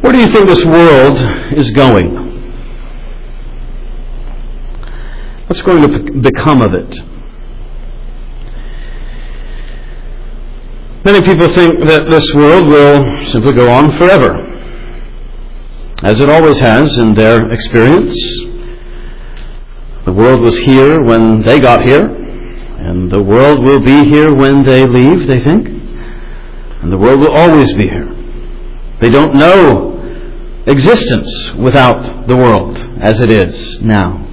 Where do you think this world is going? What's going to become of it? Many people think that this world will simply go on forever, as it always has in their experience. The world was here when they got here, and the world will be here when they leave, they think. And the world will always be here. They don't know existence without the world as it is now.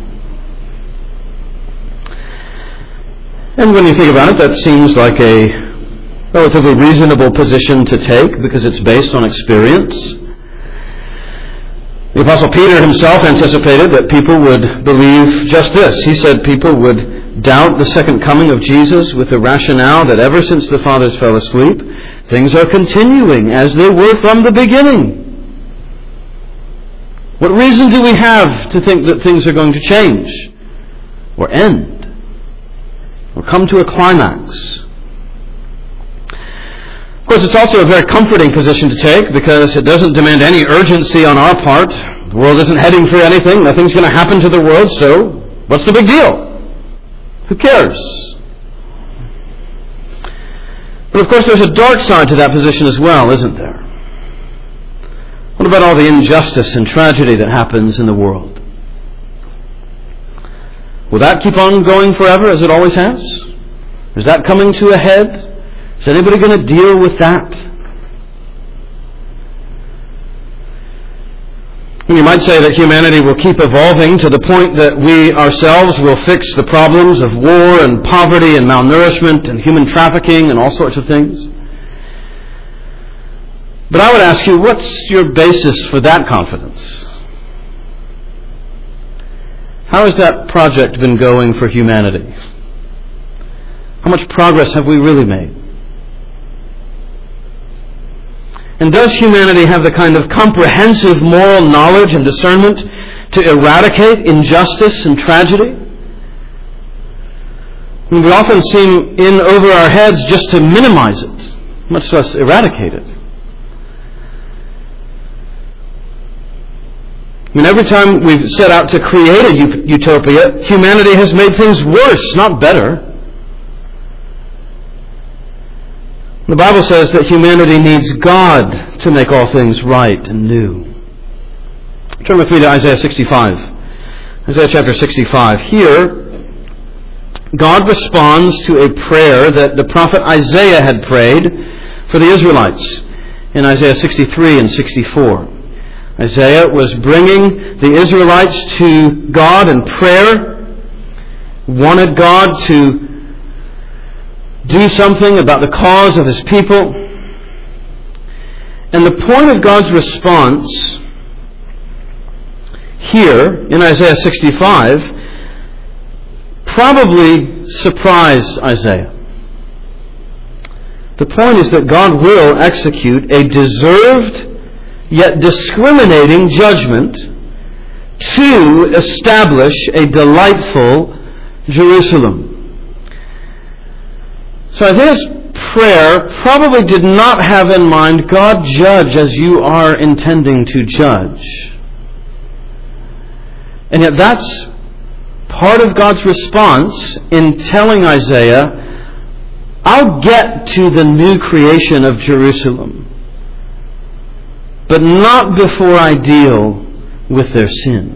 And when you think about it, that seems like a relatively reasonable position to take because it's based on experience. The Apostle Peter himself anticipated that people would believe just this. He said people would doubt the second coming of Jesus with the rationale that ever since the fathers fell asleep, things are continuing as they were from the beginning. What reason do we have to think that things are going to change or end or come to a climax? Of course, it's also a very comforting position to take because it doesn't demand any urgency on our part. The world isn't heading for anything. Nothing's going to happen to the world, so what's the big deal? Who cares? But of course, there's a dark side to that position as well, isn't there? What about all the injustice and tragedy that happens in the world? Will that keep on going forever as it always has? Is that coming to a head? Is anybody going to deal with that? And you might say that humanity will keep evolving to the point that we ourselves will fix the problems of war and poverty and malnourishment and human trafficking and all sorts of things. But I would ask you, what's your basis for that confidence? How has that project been going for humanity? How much progress have we really made? And does humanity have the kind of comprehensive moral knowledge and discernment to eradicate injustice and tragedy? And we often seem in over our heads just to minimize it, much less eradicate it. I mean, every time we've set out to create a utopia, humanity has made things worse, not better. The Bible says that humanity needs God to make all things right and new. Turn with me to Isaiah 65. Isaiah chapter 65. Here, God responds to a prayer that the prophet Isaiah had prayed for the Israelites in Isaiah 63 and 64. Isaiah was bringing the Israelites to God in prayer, wanted God to do something about the cause of His people. And the point of God's response here in Isaiah 65 probably surprised Isaiah. The point is that God will execute a deserved yet discriminating judgment to establish a delightful Jerusalem. So Isaiah's prayer probably did not have in mind, God, judge as you are intending to judge. And yet that's part of God's response in telling Isaiah, I'll get to the new creation of Jerusalem, but not before I deal with their sin.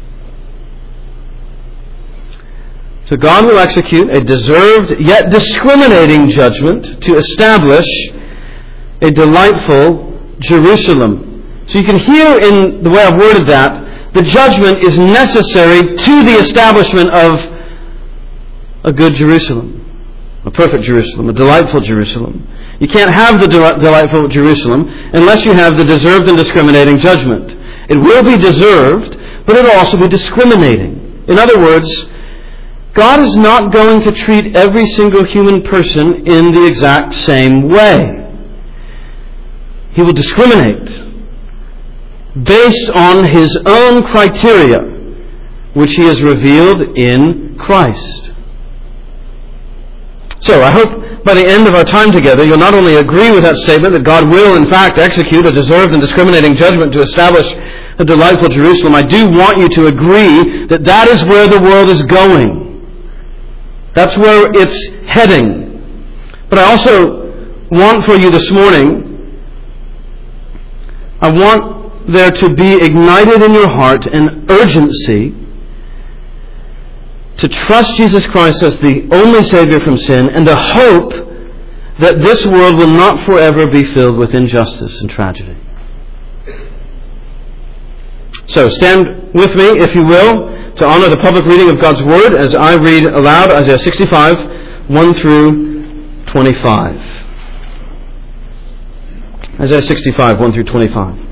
So God will execute a deserved yet discriminating judgment to establish a delightful Jerusalem. So you can hear in the way I've worded that, the judgment is necessary to the establishment of a good Jerusalem, a perfect Jerusalem, a delightful Jerusalem. You can't have the delightful Jerusalem unless you have the deserved and discriminating judgment. It will be deserved, but it will also be discriminating. In other words, God is not going to treat every single human person in the exact same way. He will discriminate based on His own criteria, which He has revealed in Christ. So I hope by the end of our time together, you'll not only agree with that statement that God will, in fact, execute a deserved and discriminating judgment to establish a delightful Jerusalem, I do want you to agree that that is where the world is going. That's where it's heading. But I also want for you this morning, I want there to be ignited in your heart an urgency to trust Jesus Christ as the only Savior from sin, and the hope that this world will not forever be filled with injustice and tragedy. So stand with me, if you will, to honor the public reading of God's Word as I read aloud Isaiah 65, 1 through 25. Isaiah 65, 1 through 25.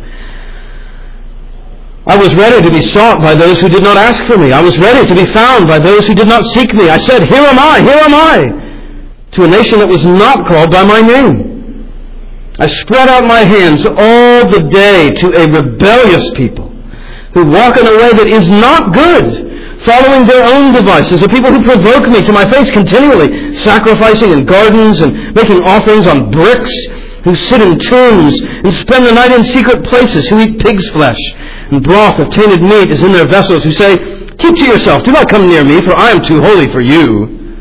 I was ready to be sought by those who did not ask for me. I was ready to be found by those who did not seek me. I said, here am I, to a nation that was not called by my name. I spread out my hands all the day to a rebellious people who walk in a way that is not good, following their own devices, a people who provoke me to my face continually, sacrificing in gardens and making offerings on bricks, who sit in tombs and spend the night in secret places, who eat pig's flesh, and broth of tainted meat is in their vessels, who say, keep to yourself, do not come near me, for I am too holy for you.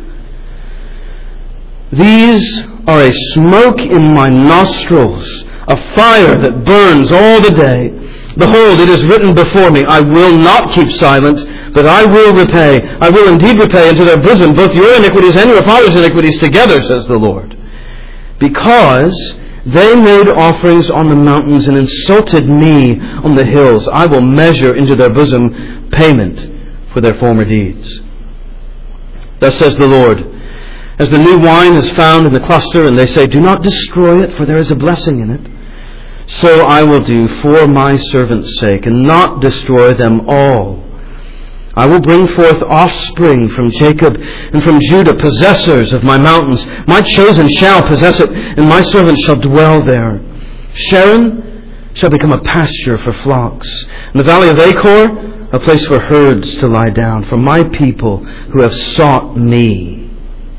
These are a smoke in my nostrils, a fire that burns all the day. Behold, it is written before me, I will not keep silent, but I will repay. I will indeed repay into their bosom both your iniquities and your father's iniquities together, says the Lord. Because they made offerings on the mountains and insulted me on the hills, I will measure into their bosom payment for their former deeds. Thus says the Lord, as the new wine is found in the cluster, and they say, do not destroy it, for there is a blessing in it, so I will do for my servant's sake, and not destroy them all. I will bring forth offspring from Jacob and from Judah, possessors of my mountains. My chosen shall possess it, and my servants shall dwell there. Sharon shall become a pasture for flocks, and the valley of Achor a place for herds to lie down, for my people who have sought me.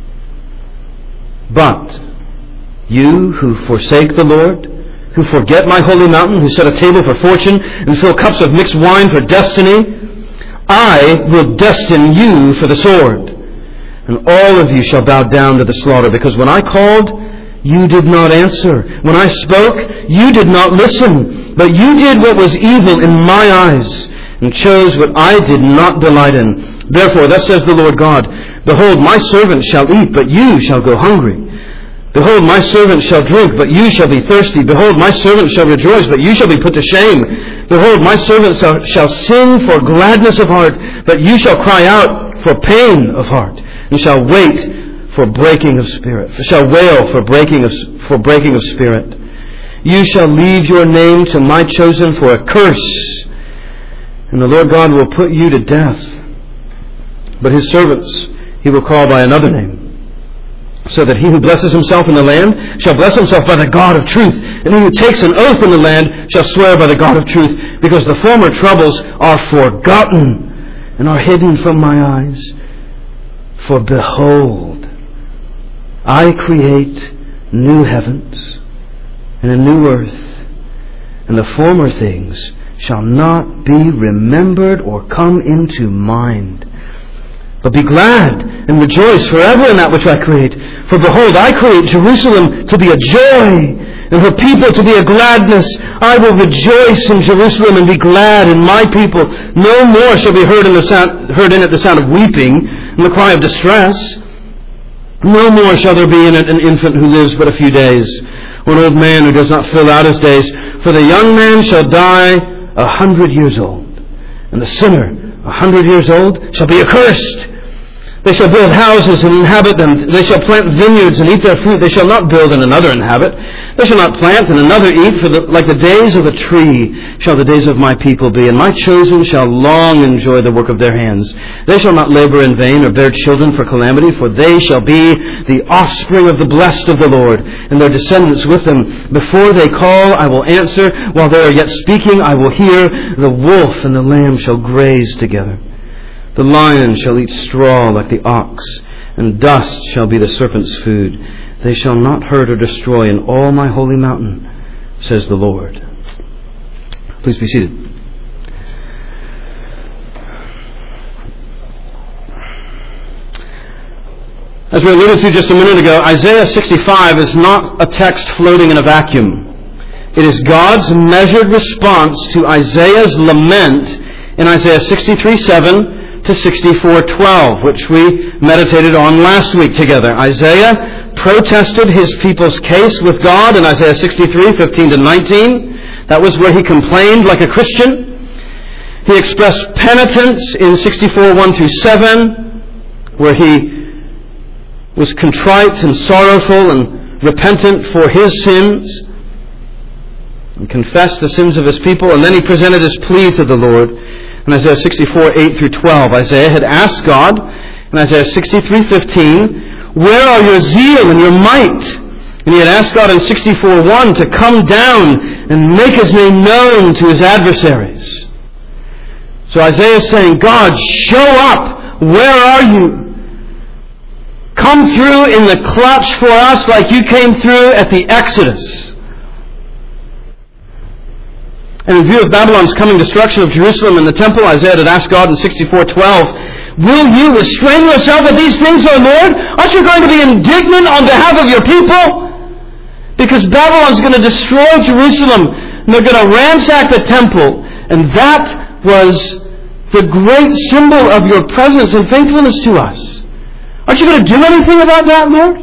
But you who forsake the Lord, who forget my holy mountain, who set a table for fortune and fill cups of mixed wine for destiny, I will destine you for the sword, and all of you shall bow down to the slaughter, because when I called, you did not answer. When I spoke, you did not listen, but you did what was evil in my eyes, and chose what I did not delight in. Therefore, thus says the Lord God, behold, my servant shall eat, but you shall go hungry. Behold, my servant shall drink, but you shall be thirsty. Behold, my servant shall rejoice, but you shall be put to shame. Behold, my servant shall sing for gladness of heart, but you shall cry out for pain of heart, and shall wait for breaking of spirit. Shall wail for breaking of spirit. You shall leave your name to my chosen for a curse, and the Lord God will put you to death. But his servants he will call by another name, so that he who blesses himself in the land shall bless himself by the God of truth, and he who takes an oath in the land shall swear by the God of truth, because the former troubles are forgotten and are hidden from my eyes. For behold, I create new heavens and a new earth, and the former things shall not be remembered or come into mind. But be glad and rejoice forever in that which I create. For behold, I create Jerusalem to be a joy, and her people to be a gladness. I will rejoice in Jerusalem and be glad in my people. No more shall be heard in it the sound of weeping and the cry of distress. No more shall there be in it an infant who lives but a few days, or an old man who does not fill out his days. For the young man shall die 100 years old, and the sinner 100 years old shall be accursed. They shall build houses and inhabit them. They shall plant vineyards and eat their fruit. They shall not build and another inhabit. They shall not plant and another eat. For like the days of a tree shall the days of my people be. And my chosen shall long enjoy the work of their hands. They shall not labor in vain or bear children for calamity. For they shall be the offspring of the blessed of the Lord, and their descendants with them. Before they call, I will answer. While they are yet speaking, I will hear. The wolf and the lamb shall graze together. The lion shall eat straw like the ox, and dust shall be the serpent's food. They shall not hurt or destroy in all my holy mountain, says the Lord. Please be seated. As we alluded to just a minute ago, Isaiah 65 is not a text floating in a vacuum. It is God's measured response to Isaiah's lament in Isaiah 63:7 to 64:12, which we meditated on last week together. Isaiah protested his people's case with God in Isaiah 63:15 to 19. That was where he complained like a Christian. He expressed penitence in 64:1 through 7, where he was contrite and sorrowful and repentant for his sins and confessed the sins of his people. And then he presented his plea to the Lord in Isaiah 64:8 through 12. Isaiah had asked God in Isaiah 63:15, "Where are your zeal and your might?" And he had asked God in 64:1 to come down and make his name known to his adversaries. So Isaiah is saying, God, show up. Where are you? Come through in the clutch for us like you came through at the Exodus. And in view of Babylon's coming destruction of Jerusalem and the temple, Isaiah had asked God in 64:12, "Will you restrain yourself at these things, O Lord? Aren't you going to be indignant on behalf of your people? Because Babylon's going to destroy Jerusalem and they're going to ransack the temple. And that was the great symbol of your presence and faithfulness to us. Aren't you going to do anything about that, Lord?"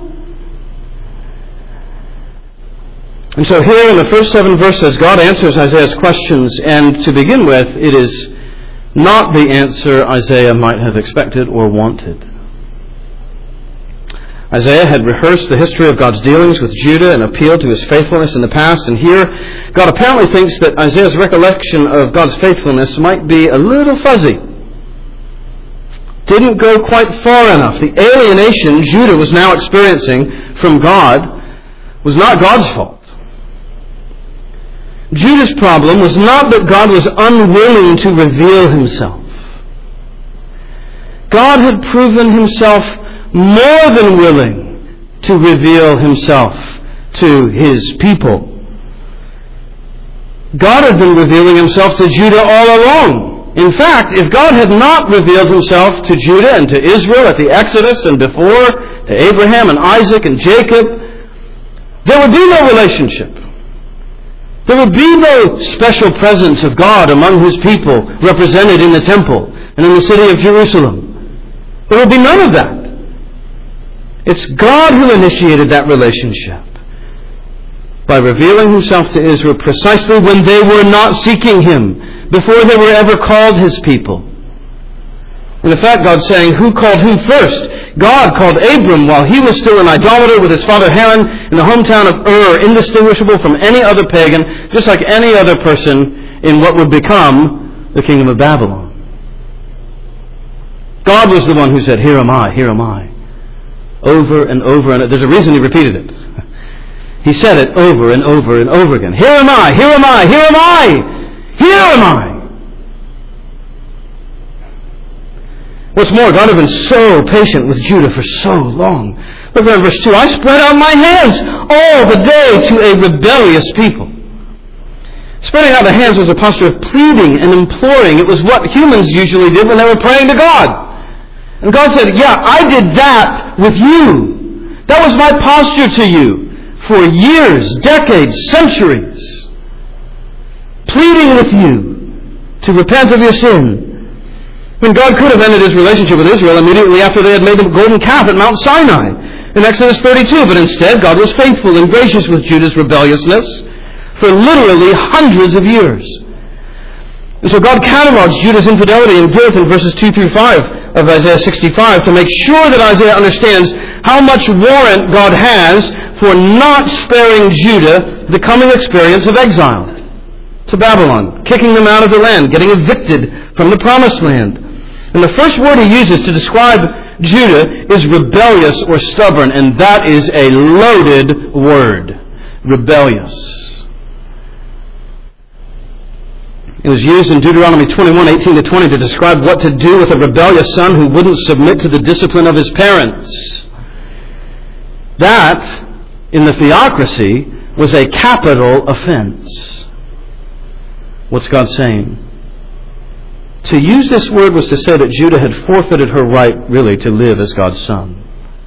And so here in the first 7 verses, God answers Isaiah's questions. And to begin with, it is not the answer Isaiah might have expected or wanted. Isaiah had rehearsed the history of God's dealings with Judah and appealed to his faithfulness in the past. And here, God apparently thinks that Isaiah's recollection of God's faithfulness might be a little fuzzy. Didn't go quite far enough. The alienation Judah was now experiencing from God was not God's fault. Judah's problem was not that God was unwilling to reveal himself. God had proven himself more than willing to reveal himself to his people. God had been revealing himself to Judah all along. In fact, if God had not revealed himself to Judah and to Israel at the Exodus and before, to Abraham and Isaac and Jacob, there would be no relationship. There would be no special presence of God among his people represented in the temple and in the city of Jerusalem. There would be none of that. It's God who initiated that relationship by revealing himself to Israel precisely when they were not seeking him, before they were ever called his people. In effect, God's saying, who called whom first? God called Abram while he was still an idolater with his father Haran in the hometown of Ur, indistinguishable from any other pagan, just like any other person in what would become the kingdom of Babylon. God was the one who said, "Here am I, here am I." Over and over, and there's a reason he repeated it. He said it over and over and over again. "Here am I, here am I, here am I! Here am I!" What's more, God had been so patient with Judah for so long. Look at verse 2. "I spread out my hands all the day to a rebellious people." Spreading out the hands was a posture of pleading and imploring. It was what humans usually did when they were praying to God. And God said, "Yeah, I did that with you. That was my posture to you for years, decades, centuries. Pleading with you to repent of your sin." When God could have ended his relationship with Israel immediately after they had made the golden calf at Mount Sinai in Exodus 32, but instead God was faithful and gracious with Judah's rebelliousness for literally hundreds of years. And so God catalogs Judah's infidelity and guilt in verses 2 through 5 of Isaiah 65 to make sure that Isaiah understands how much warrant God has for not sparing Judah the coming experience of exile to Babylon, kicking them out of the land, getting evicted from the promised land. And the first word he uses to describe Judah is rebellious or stubborn, and that is a loaded word. Rebellious. It was used in Deuteronomy 21:18-20 to describe what to do with a rebellious son who wouldn't submit to the discipline of his parents. That in the theocracy was a capital offense. What's God saying? To use this word was to say that Judah had forfeited her right, really, to live as God's son.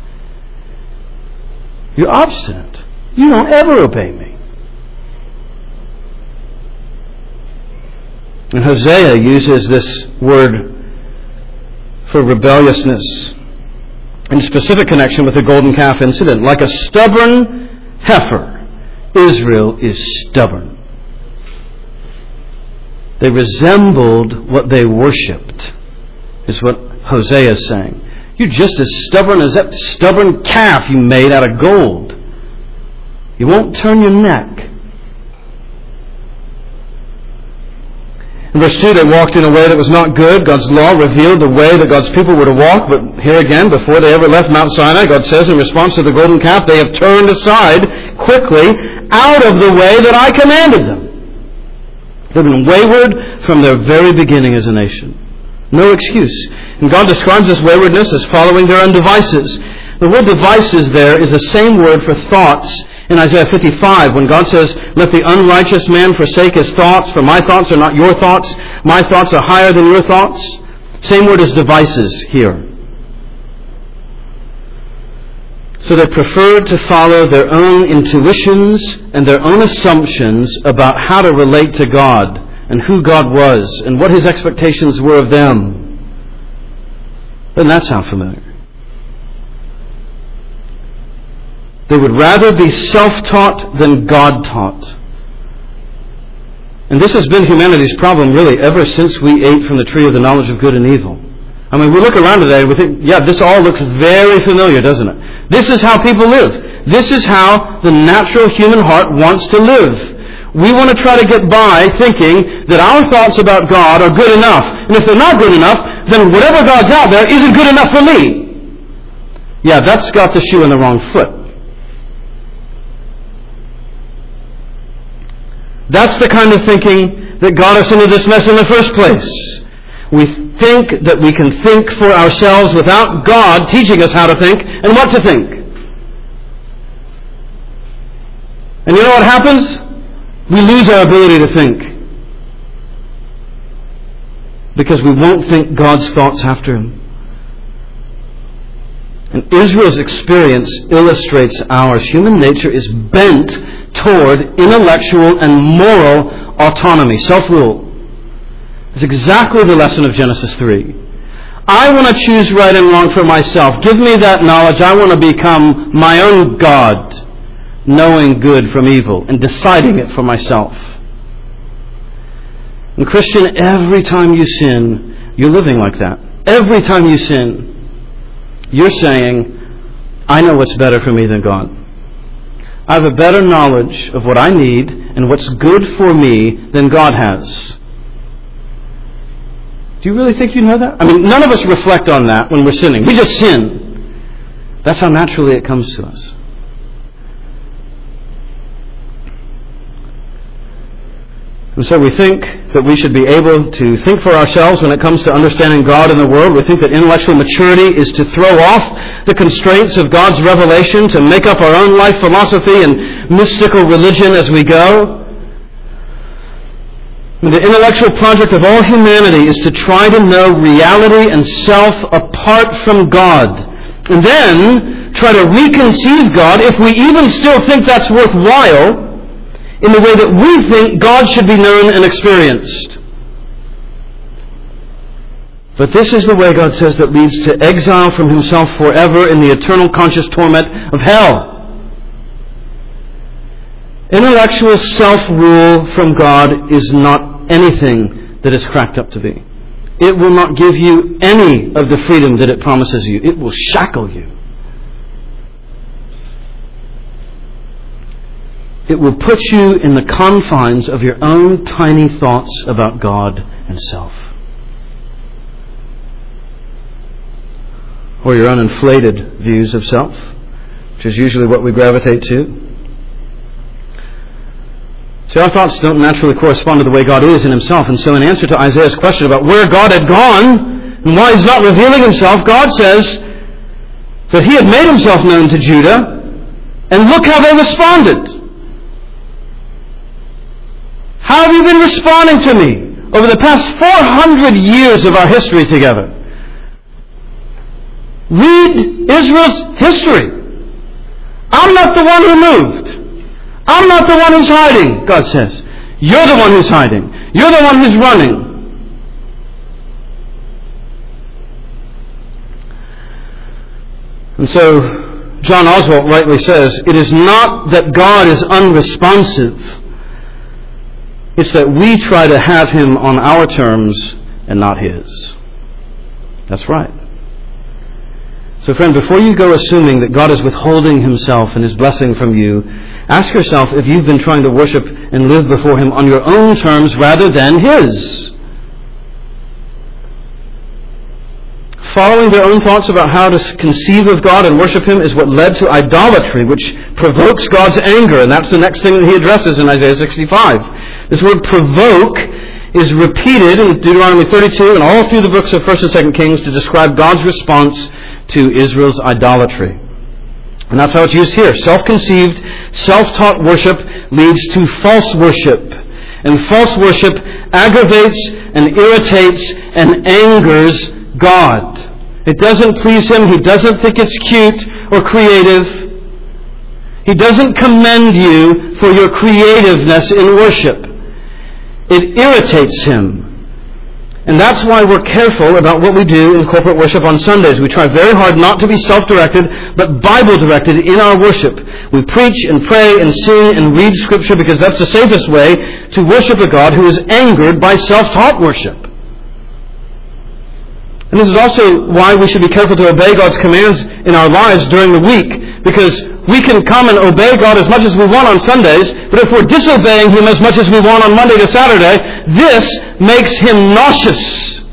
You're obstinate. You don't ever obey me. And Hosea uses this word for rebelliousness in specific connection with the golden calf incident. Like a stubborn heifer, Israel is stubborn. They resembled what they worshipped, is what Hosea is saying. You're just as stubborn as that stubborn calf you made out of gold. You won't turn your neck. In verse 2, they walked in a way that was not good. God's law revealed the way that God's people were to walk. But here again, before they ever left Mount Sinai, God says in response to the golden calf, they have turned aside quickly out of the way that I commanded them. They've been wayward from their very beginning as a nation. No excuse. And God describes this waywardness as following their own devices. The word devices there is the same word for thoughts in Isaiah 55, when God says, let the unrighteous man forsake his thoughts, for my thoughts are not your thoughts. My thoughts are higher than your thoughts. Same word as devices here. So they preferred to follow their own intuitions and their own assumptions about how to relate to God and who God was and what His expectations were of them. Doesn't that sound familiar? They would rather be self-taught than God-taught. And this has been humanity's problem really ever since we ate from the tree of the knowledge of good and evil. I mean, we look around today and we think, yeah, this all looks very familiar, doesn't it? This is how people live. This is how the natural human heart wants to live. We want to try to get by thinking that our thoughts about God are good enough. And if they're not good enough, then whatever God's out there isn't good enough for me. Yeah, that's got the shoe on the wrong foot. That's the kind of thinking that got us into this mess in the first place. We think that we can think for ourselves without God teaching us how to think and what to think. And you know what happens? We lose our ability to think. Because we won't think God's thoughts after Him. And Israel's experience illustrates ours. Human nature is bent toward intellectual and moral autonomy, self-rule. It's exactly the lesson of Genesis 3. I want to choose right and wrong for myself. Give me that knowledge. I want to become my own God, knowing good from evil and deciding it for myself. And Christian, every time you sin, you're living like that. Every time you sin, you're saying, I know what's better for me than God. I have a better knowledge of what I need and what's good for me than God has. Do you really think you know that? I mean, none of us reflect on that when we're sinning. We just sin. That's how naturally it comes to us. And so we think that we should be able to think for ourselves when it comes to understanding God and the world. We think that intellectual maturity is to throw off the constraints of God's revelation, to make up our own life philosophy and mystical religion as we go. And the intellectual project of all humanity is to try to know reality and self apart from God. And then try to reconceive God, if we even still think that's worthwhile, in the way that we think God should be known and experienced. But this is the way, God says, that leads to exile from Himself forever in the eternal conscious torment of hell. Intellectual self-rule from God is not anything that it's cracked up to be. It will not give you any of the freedom that it promises you. It will shackle you. It will put you in the confines of your own tiny thoughts about God and self. Or your own inflated views of self, which is usually what we gravitate to. See, our thoughts don't naturally correspond to the way God is in Himself. And so in answer to Isaiah's question about where God had gone and why He's not revealing Himself, God says that He had made Himself known to Judah And look how they responded. How have you been responding to me over the past 400 years of our history together? Read Israel's history. I'm not the one who moved. I'm not the one who's hiding, God says. You're the one who's hiding. You're the one who's running. And so, John Oswalt rightly says, it is not that God is unresponsive. It's that we try to have Him on our terms and not His. That's right. So friend, before you go assuming that God is withholding Himself and His blessing from you, ask yourself if you've been trying to worship and live before Him on your own terms rather than His. Following their own thoughts about how to conceive of God and worship Him is what led to idolatry, which provokes God's anger. And that's the next thing that He addresses in Isaiah 65. This word provoke is repeated in Deuteronomy 32 and all through the books of 1st and 2nd Kings to describe God's response to Israel's idolatry. And that's how it's used here. Self-conceived, self-taught worship leads to false worship. And false worship aggravates and irritates and angers God. It doesn't please Him. He doesn't think it's cute or creative. He doesn't commend you for your creativeness in worship. It irritates Him. And that's why we're careful about what we do in corporate worship on Sundays. We try very hard not to be self-directed, but Bible-directed in our worship. We preach and pray and sing and read Scripture because that's the safest way to worship a God who is angered by self-taught worship. And this is also why we should be careful to obey God's commands in our lives during the week, because we can come and obey God as much as we want on Sundays, but if we're disobeying Him as much as we want on Monday to Saturday, this makes Him nauseous.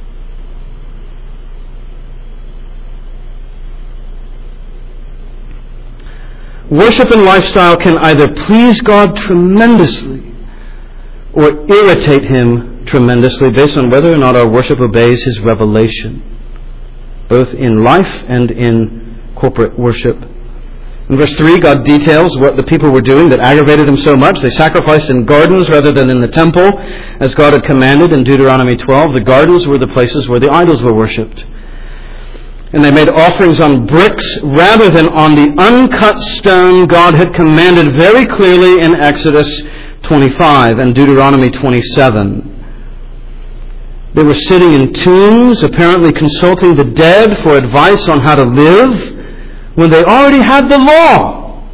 Worship and lifestyle can either please God tremendously or irritate Him tremendously based on whether or not our worship obeys His revelation, both in life and in corporate worship. In verse 3, God details what the people were doing that aggravated Him so much. They sacrificed in gardens rather than in the temple, as God had commanded in Deuteronomy 12. The gardens were the places where the idols were worshipped. And they made offerings on bricks rather than on the uncut stone God had commanded very clearly in Exodus 25 and Deuteronomy 27. They were sitting in tombs, apparently consulting the dead for advice on how to live, when they already had the law.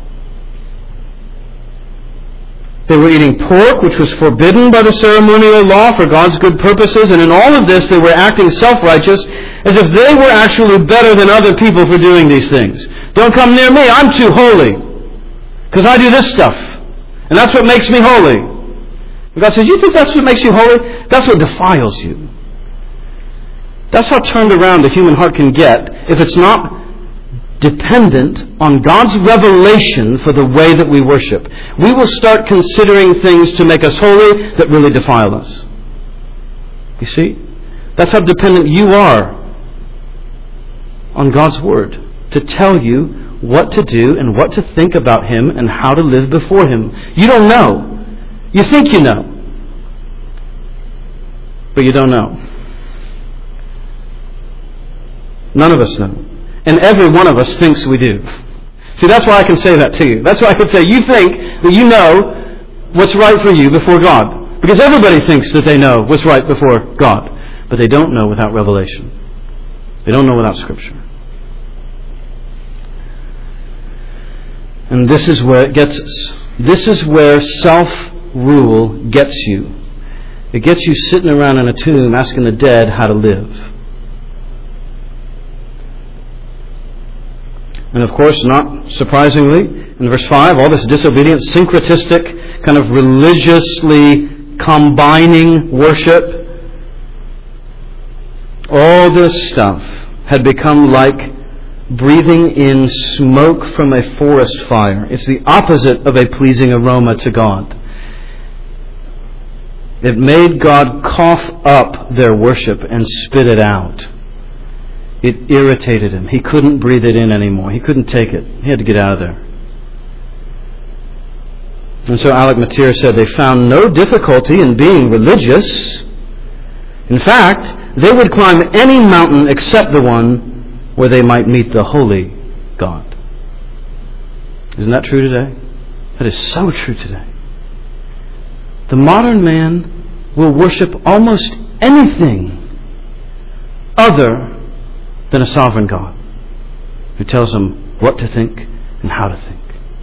They were eating pork, which was forbidden by the ceremonial law for God's good purposes, and in all of this they were acting self-righteous as if they were actually better than other people for doing these things. Don't come near me, I'm too holy, because I do this stuff, and that's what makes me holy. And God says, you think that's what makes you holy? That's what defiles you. That's how turned around the human heart can get if it's not dependent on God's revelation for the way that we worship. We will start considering things to make us holy that really defile us. You see? That's how dependent you are on God's Word to tell you what to do and what to think about Him and how to live before Him. You don't know. You think you know. But you don't know. None of us know. And every one of us thinks we do. See, that's why I can say that to you. That's why I can say you think that you know what's right for you before God. Because everybody thinks that they know what's right before God. But they don't know without revelation. They don't know without Scripture. And this is where it gets us. This is where self-rule gets you. It gets you sitting around in a tomb asking the dead how to live. And of course, not surprisingly, in verse 5, all this disobedient, syncretistic, kind of religiously combining worship, all this stuff had become like breathing in smoke from a forest fire. It's the opposite of a pleasing aroma to God. It made God cough up their worship and spit it out. It irritated Him. He couldn't breathe it in anymore. He couldn't take it. He had to get out of there. And so Alec Motyer said they found no difficulty in being religious. In fact, they would climb any mountain except the one where they might meet the holy God. Isn't that true today? That is so true today. The modern man will worship almost anything other than a sovereign God who tells him what to think and how to think.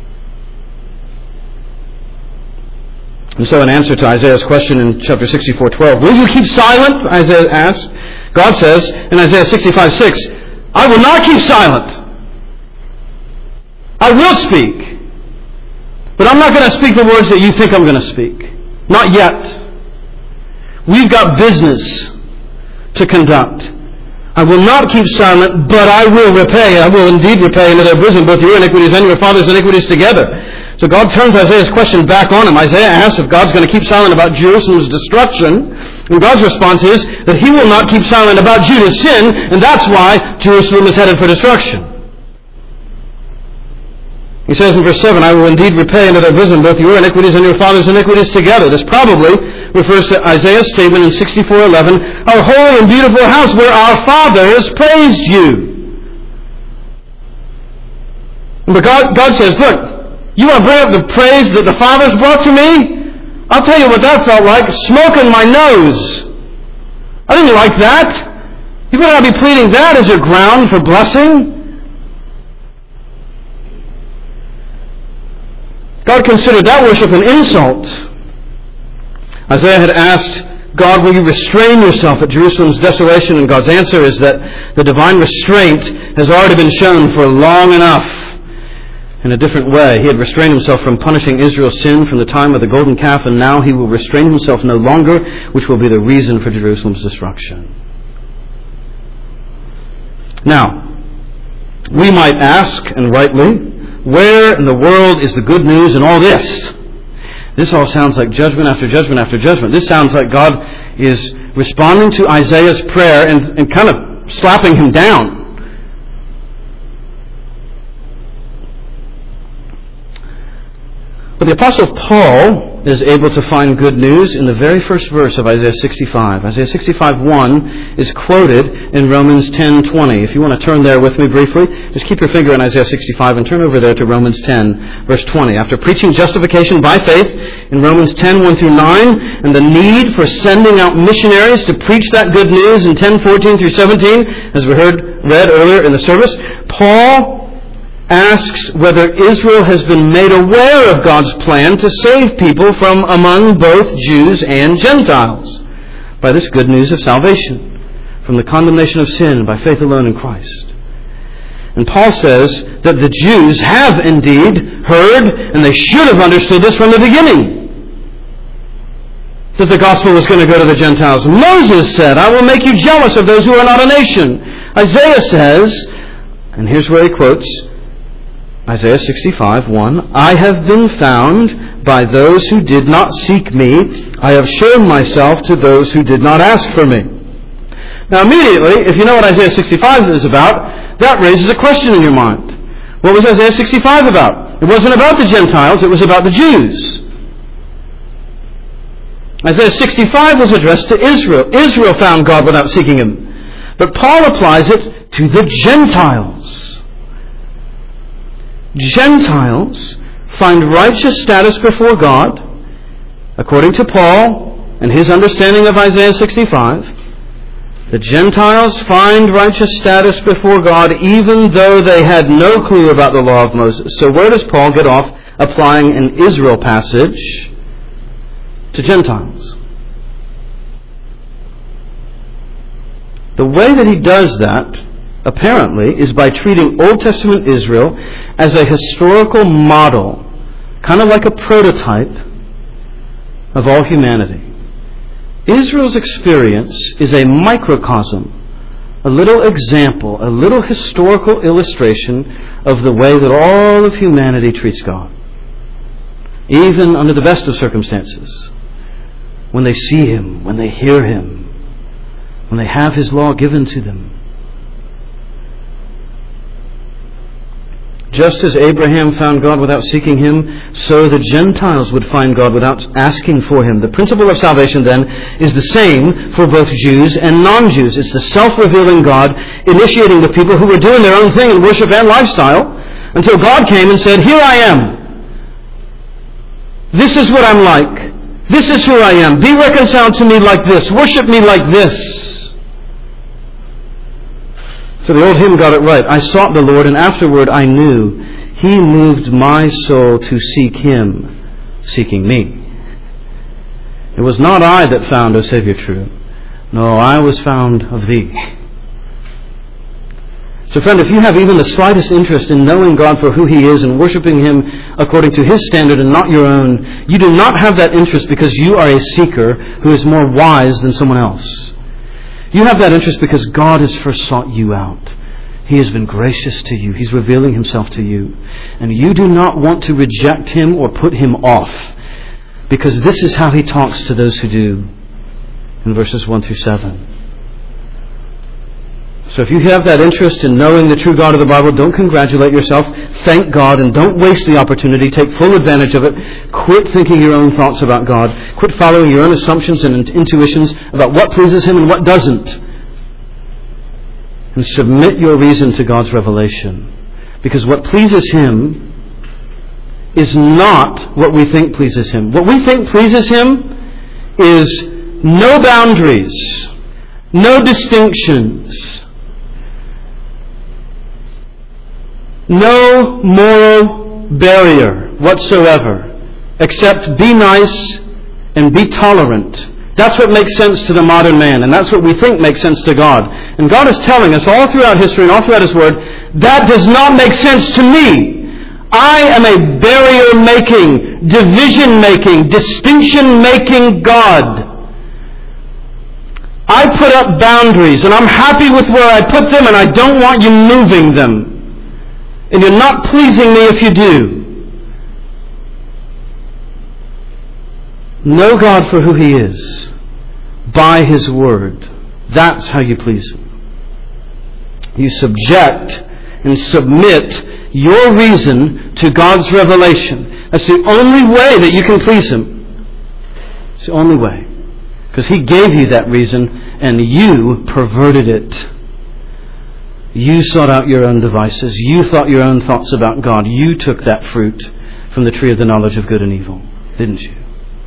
And so in answer to Isaiah's question in chapter 64:12, will you keep silent? Isaiah asked. God says in Isaiah 65:6, I will not keep silent. I will speak. But I'm not going to speak the words that you think I'm going to speak. Not yet. We've got business to conduct. I will not keep silent, but I will repay. I will indeed repay into their bosom both your iniquities and your father's iniquities together. So God turns Isaiah's question back on him. Isaiah asks if God's going to keep silent about Jerusalem's destruction. And God's response is that He will not keep silent about Judah's sin, and that's why Jerusalem is headed for destruction. He says in verse 7, I will indeed repay into their bosom both your iniquities and your father's iniquities together. This probably refers to Isaiah's statement in 64:11, our holy and beautiful house where our fathers praised you. But God says, look, you want to bring up the praise that the fathers brought to me? I'll tell you what that felt like. Smoke in my nose. I didn't like that. You better not be pleading that as your ground for blessing. God considered that worship an insult. Isaiah had asked God, will you restrain yourself at Jerusalem's desolation? And God's answer is that the divine restraint has already been shown for long enough. In a different way. He had restrained himself from punishing Israel's sin from the time of the golden calf, and now He will restrain Himself no longer, which will be the reason for Jerusalem's destruction. Now, we might ask, and rightly, where in the world is the good news in all this? This all sounds like judgment after judgment after judgment. This sounds like God is responding to Isaiah's prayer and kind of slapping him down. But the Apostle Paul is able to find good news in the very first verse of Isaiah 65. Isaiah 65:1 is quoted in Romans 10:20. If you want to turn there with me briefly, just keep your finger on Isaiah 65 and turn over there to Romans 10, verse 20. After preaching justification by faith in Romans 10:1-9, and the need for sending out missionaries to preach that good news in 10:14-17, as we read earlier in the service, Paul asks whether Israel has been made aware of God's plan to save people from among both Jews and Gentiles by this good news of salvation from the condemnation of sin by faith alone in Christ. And Paul says that the Jews have indeed heard, and they should have understood this from the beginning, that the gospel was going to go to the Gentiles. Moses said, I will make you jealous of those who are not a nation. Isaiah says, and here's where he quotes Isaiah 65:1, I have been found by those who did not seek me. I have shown myself to those who did not ask for me. Now immediately, if you know what Isaiah 65 is about, that raises a question in your mind. What was Isaiah 65 about? It wasn't about the Gentiles, it was about the Jews. Isaiah 65 was addressed to Israel. Israel found God without seeking Him. But Paul applies it to the Gentiles. Gentiles find righteous status before God, according to Paul and his understanding of Isaiah 65. The Gentiles find righteous status before God even though they had no clue about the law of Moses. So where does Paul get off applying an Israel passage to Gentiles? The way that he does that, apparently, is by treating Old Testament Israel as a historical model, kind of like a prototype of all humanity. Israel's experience is a microcosm, a little example, a little historical illustration of the way that all of humanity treats God, even under the best of circumstances. When they see Him, when they hear Him, when they have His law given to them. Just as Abraham found God without seeking Him, so the Gentiles would find God without asking for Him. The principle of salvation, then, is the same for both Jews and non-Jews. It's the self-revealing God initiating the people who were doing their own thing in worship and lifestyle until God came and said, "Here I am. This is what I'm like. This is who I am. Be reconciled to me like this. Worship me like this." So the old hymn got it right. I sought the Lord, and afterward I knew He moved my soul to seek Him, seeking me. It was not I that found, O Savior, true. No, I was found of Thee. So friend, if you have even the slightest interest in knowing God for who He is and worshiping Him according to His standard and not your own, you do not have that interest because you are a seeker who is more wise than someone else. You have that interest because God has first sought you out. He has been gracious to you. He's revealing Himself to you. And you do not want to reject Him or put Him off, because this is how He talks to those who do in verses 1 through 7. So if you have that interest in knowing the true God of the Bible, don't congratulate yourself. Thank God, and don't waste the opportunity. Take full advantage of it. Quit thinking your own thoughts about God. Quit following your own assumptions and intuitions about what pleases Him and what doesn't. And submit your reason to God's revelation. Because what pleases Him is not what we think pleases Him. What we think pleases Him is no boundaries, no distinctions, no moral barrier whatsoever, except be nice and be tolerant. That's what makes sense to the modern man, and that's what we think makes sense to God. And God is telling us all throughout history and all throughout His Word, that does not make sense to me. I am a barrier-making, division-making, distinction-making God. I put up boundaries, and I'm happy with where I put them, and I don't want you moving them. And you're not pleasing me if you do. Know God for who He is by His Word. That's how you please Him. You subject and submit your reason to God's revelation. That's the only way that you can please Him. It's the only way. Because He gave you that reason and you perverted it. You sought out your own devices. You thought your own thoughts about God. You took that fruit from the tree of the knowledge of good and evil, didn't you?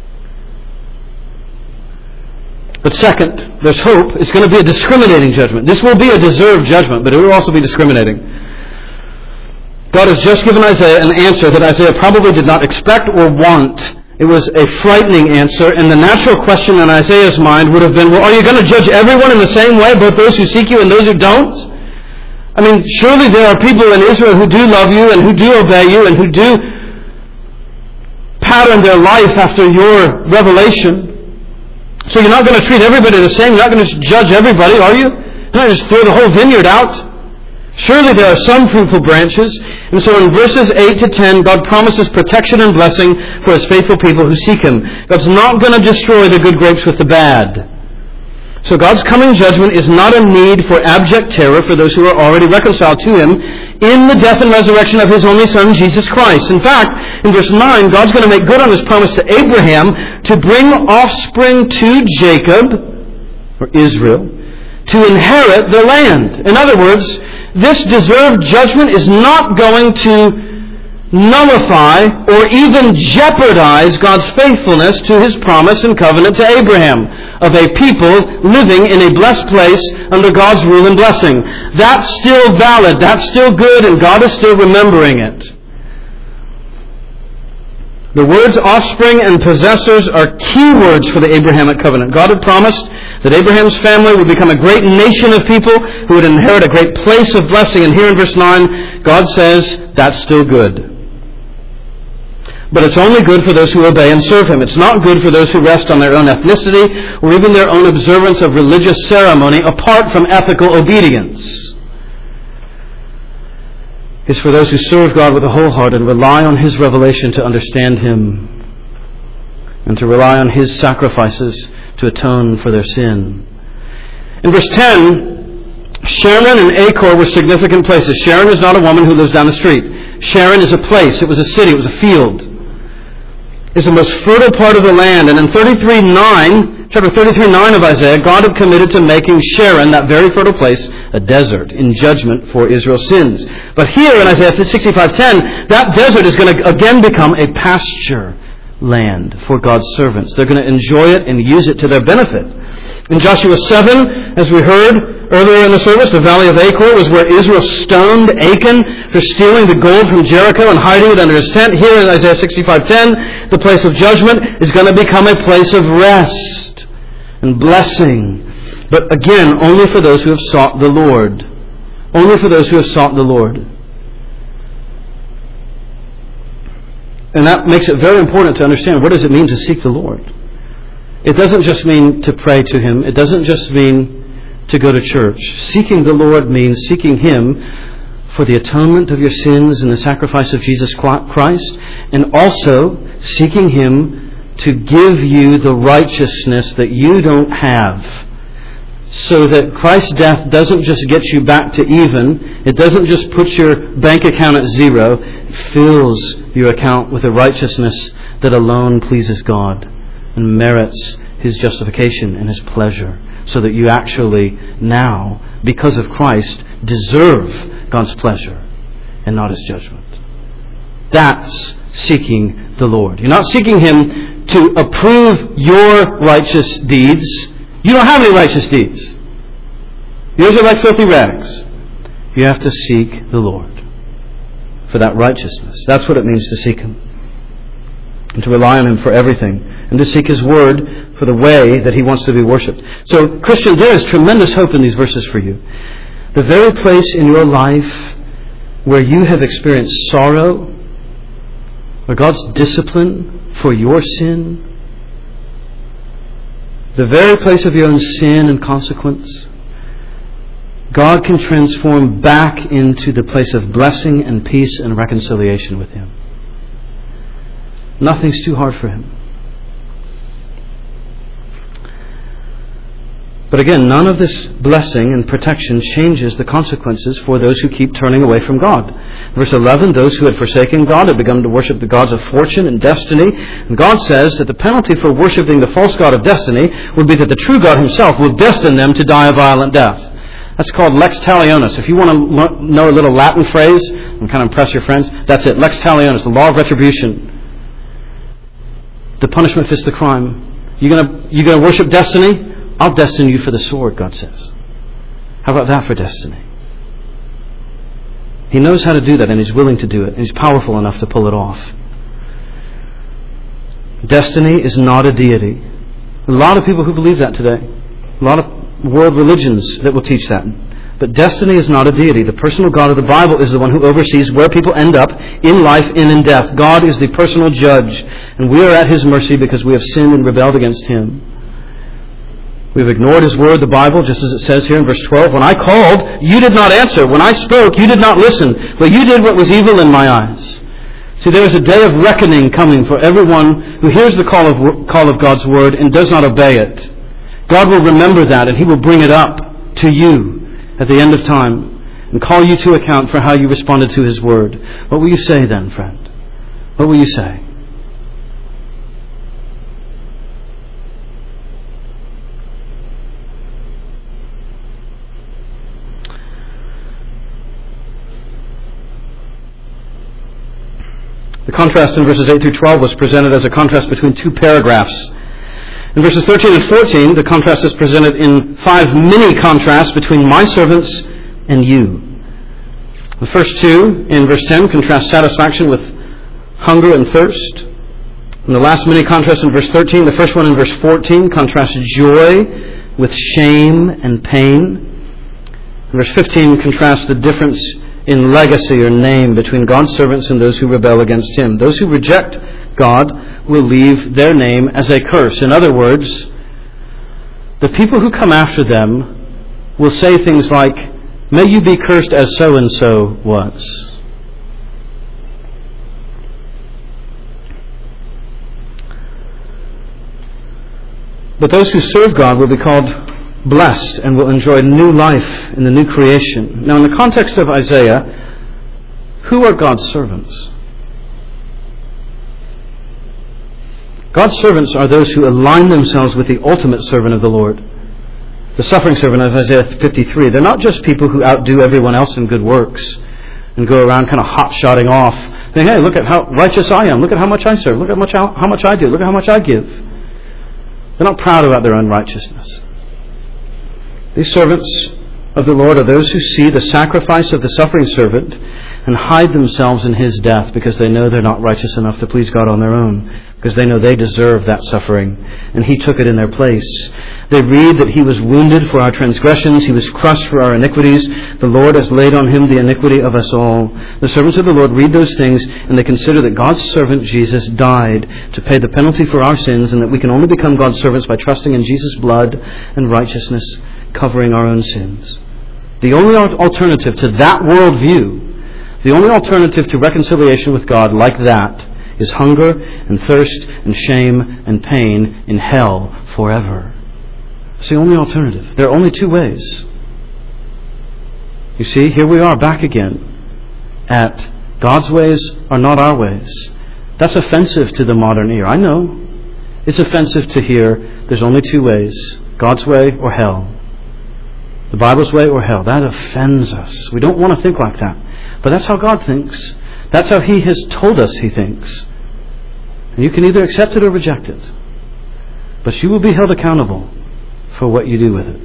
But second, there's hope. It's going to be a discriminating judgment. This will be a deserved judgment, but it will also be discriminating. God has just given Isaiah an answer that Isaiah probably did not expect or want. It was a frightening answer, and the natural question in Isaiah's mind would have been, well, are you going to judge everyone in the same way, both those who seek you and those who don't? I mean, surely there are people in Israel who do love you and who do obey you and who do pattern their life after your revelation. So you're not going to treat everybody the same. You're not going to judge everybody, are you? You're not going to just throw the whole vineyard out. Surely there are some fruitful branches. And so in verses 8 to 10, God promises protection and blessing for His faithful people who seek Him. God's not going to destroy the good grapes with the bad. So God's coming judgment is not a need for abject terror for those who are already reconciled to Him in the death and resurrection of His only Son, Jesus Christ. In fact, in verse 9, God's going to make good on His promise to Abraham to bring offspring to Jacob, or Israel, to inherit the land. In other words, this deserved judgment is not going to nullify or even jeopardize God's faithfulness to His promise and covenant to Abraham of a people living in a blessed place under God's rule and blessing. That's still valid, that's still good, and God is still remembering it. The words offspring and possessors are key words for the Abrahamic covenant. God had promised that Abraham's family would become a great nation of people who would inherit a great place of blessing. And here in verse 9, God says, that's still good. But it's only good for those who obey and serve Him. It's not good for those who rest on their own ethnicity or even their own observance of religious ceremony apart from ethical obedience. It's for those who serve God with a whole heart and rely on His revelation to understand Him and to rely on His sacrifices to atone for their sin. In verse 10, Sharon and Achor were significant places. Sharon is not a woman who lives down the street. Sharon is a place. It was a city. It was a field. It's the most fertile part of the land. And in chapter 33:9 of Isaiah, God had committed to making Sharon, that very fertile place, a desert in judgment for Israel's sins. But here in Isaiah 65:10, that desert is going to again become a pasture land for God's servants. They're going to enjoy it and use it to their benefit. In Joshua 7, as we heard earlier in the service, the valley of Achor was where Israel stoned Achan for stealing the gold from Jericho and hiding it under his tent. Here in Isaiah 65:10, the place of judgment is going to become a place of rest and blessing. But again, only for those who have sought the Lord. Only for those who have sought the Lord. And that makes it very important to understand, what does it mean to seek the Lord? It doesn't just mean to pray to Him. It doesn't just mean to go to church. Seeking the Lord means seeking Him for the atonement of your sins and the sacrifice of Jesus Christ, and also seeking Him to give you the righteousness that you don't have, so that Christ's death doesn't just get you back to even, it doesn't just put your bank account at zero, it fills your account with a righteousness that alone pleases God and merits His justification and His pleasure, so that you actually now, because of Christ, deserve God's pleasure and not His judgment. That's seeking the Lord. You're not seeking Him to approve your righteous deeds. You don't have any righteous deeds. Yours are like filthy rags. You have to seek the Lord for that righteousness. That's what it means to seek Him, and to rely on Him for everything, and to seek His Word for the way that He wants to be worshipped. So, Christian, there is tremendous hope in these verses for you. The very place in your life where you have experienced sorrow, or God's discipline for your sin, the very place of your own sin and consequence, God can transform back into the place of blessing and peace and reconciliation with Him. Nothing's too hard for Him. But again, none of this blessing and protection changes the consequences for those who keep turning away from God. Verse 11, those who had forsaken God had begun to worship the gods of fortune and destiny. And God says that the penalty for worshiping the false god of destiny would be that the true God Himself will destine them to die a violent death. That's called lex talionis. If you want to know a little Latin phrase and kind of impress your friends, that's it. Lex talionis, the law of retribution. The punishment fits the crime. You're going to worship destiny? I'll destine you for the sword, God says. How about that for destiny? He knows how to do that, and He's willing to do it, and He's powerful enough to pull it off. Destiny is not a deity. A lot of people who believe that today. A lot of world religions that will teach that. But destiny is not a deity. The personal God of the Bible is the one who oversees where people end up in life and in death. God is the personal judge, and we are at His mercy because we have sinned and rebelled against Him. We've ignored His Word, the Bible, just as it says here in verse 12. When I called, you did not answer. When I spoke, you did not listen. But you did what was evil in my eyes. See, there is a day of reckoning coming for everyone who hears the call of God's Word and does not obey it. God will remember that, and He will bring it up to you at the end of time and call you to account for how you responded to His Word. What will you say then, friend? What will you say? The contrast in verses 8 through 12 was presented as a contrast between two paragraphs. In verses 13 and 14, the contrast is presented in 5 mini-contrasts between my servants and you. The first two, in verse 10, contrast satisfaction with hunger and thirst. And the last mini-contrast in verse 13, the first one in verse 14, contrasts joy with shame and pain. And verse 15 contrasts the difference in legacy or name between God's servants and those who rebel against Him. Those who reject God will leave their name as a curse. In other words, the people who come after them will say things like, "May you be cursed as so-and-so was." But those who serve God will be called blessed and will enjoy new life in the new creation. Now, in the context of Isaiah, Who are God's servants? God's servants are those who align themselves with the ultimate servant of the Lord, the suffering servant of Isaiah 53. They're not just people who outdo everyone else in good works and go around kind of hot-shotting off, saying, hey, look at how righteous I am. Look at how much I serve. Look at how much I do. Look at how much I give. They're not proud about their own righteousness. These servants of the Lord are those who see the sacrifice of the suffering servant and hide themselves in his death because they know they're not righteous enough to please God on their own, because they know they deserve that suffering, and he took it in their place. They read that he was wounded for our transgressions, he was crushed for our iniquities, the Lord has laid on him the iniquity of us all. The servants of the Lord read those things, and they consider that God's servant Jesus died to pay the penalty for our sins, and that we can only become God's servants by trusting in Jesus' blood and righteousness covering our own sins. The only alternative to that worldview, the only alternative to reconciliation with God like that, is hunger and thirst and shame and pain in hell forever. It's the only alternative. There are only two ways. You see, here we are back again at God's ways are not our ways. That's offensive to the modern ear. I know. It's offensive to hear there's only two ways, God's way or hell. The Bible's way or hell. That offends us. We don't want to think like that. But that's how God thinks. That's how he has told us he thinks. And you can either accept it or reject it. But you will be held accountable for what you do with it.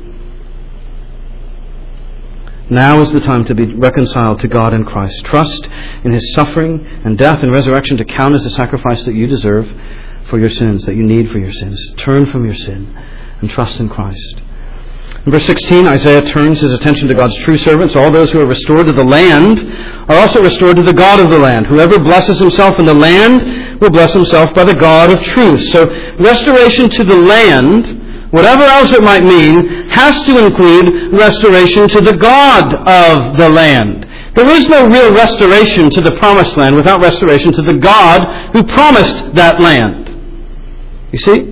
Now is the time to be reconciled to God in Christ. Trust in his suffering and death and resurrection to count as the sacrifice that you deserve for your sins, that you need for your sins. Turn from your sin and trust in Christ. In verse 16, Isaiah turns his attention to God's true servants. All those who are restored to the land are also restored to the God of the land. Whoever blesses himself in the land will bless himself by the God of truth. So restoration to the land, whatever else it might mean, has to include restoration to the God of the land. There is no real restoration to the promised land without restoration to the God who promised that land. You see?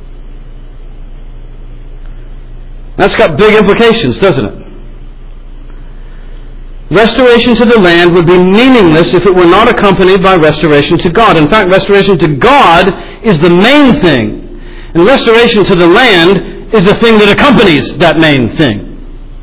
That's got big implications, doesn't it? Restoration to the land would be meaningless if it were not accompanied by restoration to God. In fact, restoration to God is the main thing. And restoration to the land is the thing that accompanies that main thing.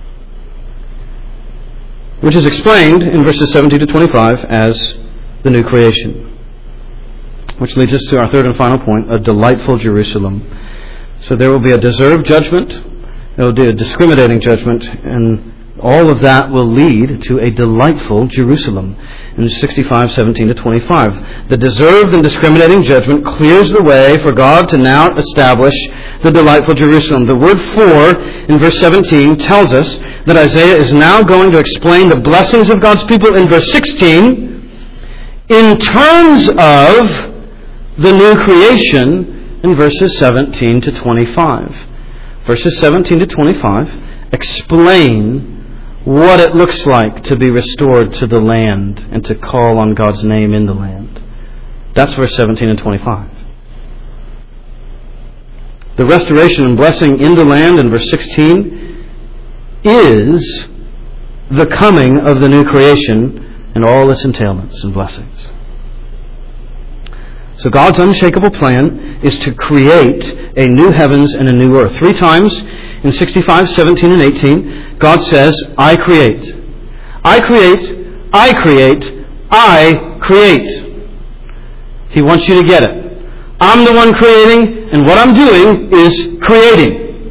Which is explained in verses 17 to 25 as the new creation. Which leads us to our third and final point, a delightful Jerusalem. So there will be a deserved judgment. There will be a discriminating judgment, and all of that will lead to a delightful Jerusalem. In 65:17 to 25, the deserved and discriminating judgment clears the way for God to now establish the delightful Jerusalem. The word "for" in verse 17 tells us that Isaiah is now going to explain the blessings of God's people in verse 16 in terms of the new creation in verses 17 to 25. Verses 17 to 25 explain what it looks like to be restored to the land and to call on God's name in the land. That's verse 17 and 25. The restoration and blessing in the land in verse 16 is the coming of the new creation and all its entailments and blessings. So God's unshakable plan is to create a new heavens and a new earth. 3 times in 65, 17, and 18, God says, I create. I create. I create. I create. He wants you to get it. I'm the one creating, and what I'm doing is creating.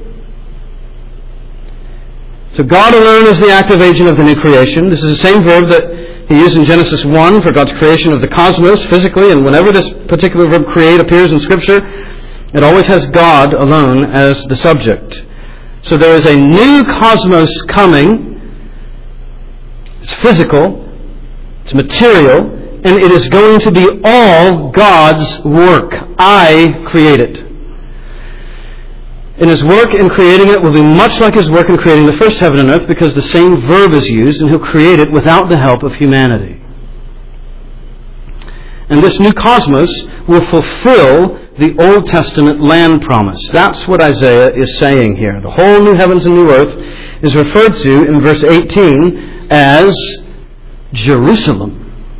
So God alone is the active agent of the new creation. This is the same verb that he used in Genesis 1 for God's creation of the cosmos physically, and whenever this particular verb create appears in Scripture, it always has God alone as the subject. So there is a new cosmos coming. It's physical, it's material, and it is going to be all God's work. I create it. And his work in creating it will be much like his work in creating the first heaven and earth, because the same verb is used, and he'll create it without the help of humanity. And this new cosmos will fulfill the Old Testament land promise. That's what Isaiah is saying here. The whole new heavens and new earth is referred to in verse 18 as Jerusalem.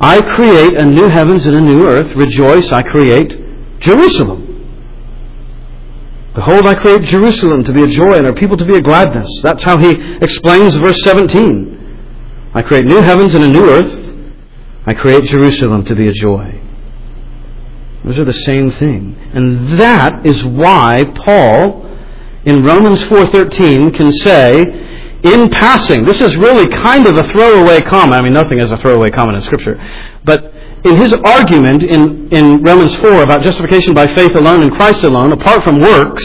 I create a new heavens and a new earth. Rejoice, I create Jerusalem. Behold, I create Jerusalem to be a joy and her people to be a gladness. That's how he explains verse 17. I create new heavens and a new earth. I create Jerusalem to be a joy. Those are the same thing. And that is why Paul, in Romans 4:13, can say, in passing, this is really kind of a throwaway comment. I mean, nothing is a throwaway comment in Scripture. But in his argument in Romans 4 about justification by faith alone in Christ alone, apart from works,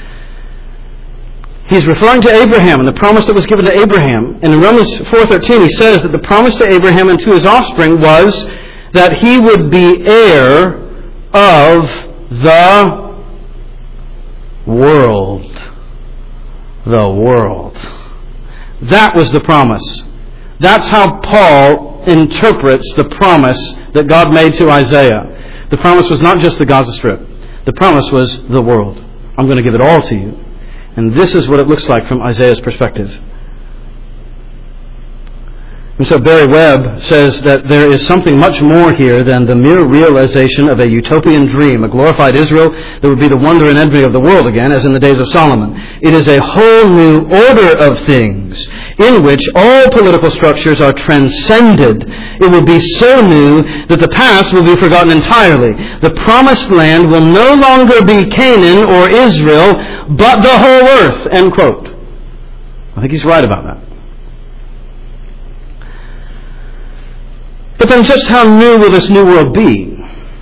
he's referring to Abraham and the promise that was given to Abraham. And in Romans 4:13 he says that the promise to Abraham and to his offspring was that he would be heir of the world. The world. That was the promise. That's how Paul interprets the promise that God made to Isaiah. The promise was not just the Gaza Strip. The promise was the world. I'm going to give it all to you. And this is what it looks like from Isaiah's perspective. And so Barry Webb says that there is something much more here than the mere realization of a utopian dream, a glorified Israel that would be the wonder and envy of the world again, as in the days of Solomon. It is a whole new order of things in which all political structures are transcended. It will be so new that the past will be forgotten entirely. The promised land will no longer be Canaan or Israel, but the whole earth. End quote. I think he's right about that. But then just how new will this new world be?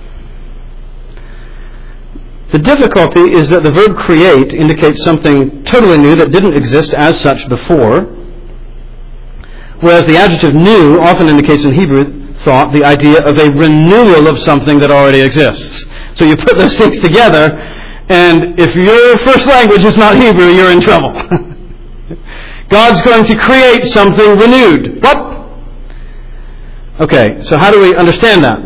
The difficulty is that the verb create indicates something totally new that didn't exist as such before, whereas the adjective new often indicates in Hebrew thought the idea of a renewal of something that already exists. So you put those things together, and if your first language is not Hebrew, you're in trouble. God's going to create something renewed. What? Okay, so how do we understand that?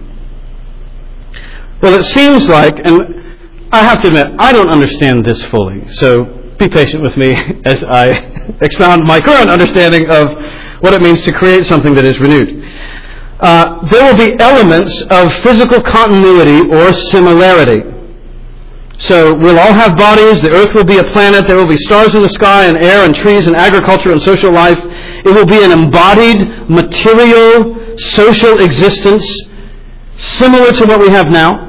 Well, it seems like, and I have to admit, I don't understand this fully, so be patient with me as I expound my current understanding of what it means to create something that is renewed. There will be elements of physical continuity or similarity. So we'll all have bodies, the earth will be a planet, there will be stars in the sky and air and trees and agriculture and social life. It will be an embodied, material, social existence similar to what we have now.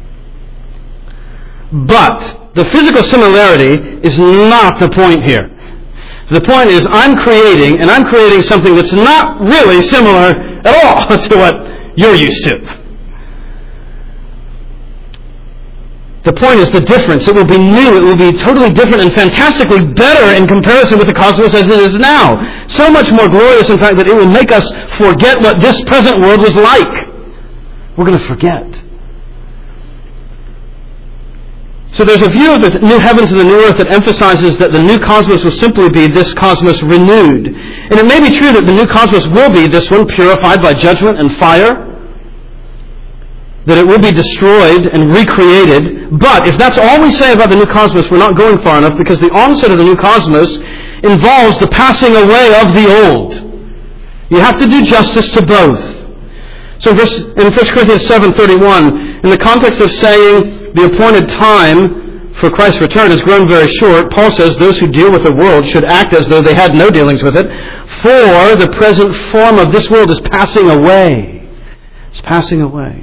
But the physical similarity is not the point here. The point is I'm creating something that's not really similar at all to what you're used to. The point is the difference. It will be new. It will be totally different and fantastically better in comparison with the cosmos as it is now. So much more glorious, in fact, that it will make us forget what this present world was like. We're going to forget. So there's a view of the new heavens and the new earth that emphasizes that the new cosmos will simply be this cosmos renewed. And it may be true that the new cosmos will be this one purified by judgment and fire, that it will be destroyed and recreated. But if that's all we say about the new cosmos, we're not going far enough, because the onset of the new cosmos involves the passing away of the old. You have to do justice to both. So in 1 Corinthians 7:31, in the context of saying the appointed time for Christ's return has grown very short, Paul says those who deal with the world should act as though they had no dealings with it, for the present form of this world is passing away. It's passing away.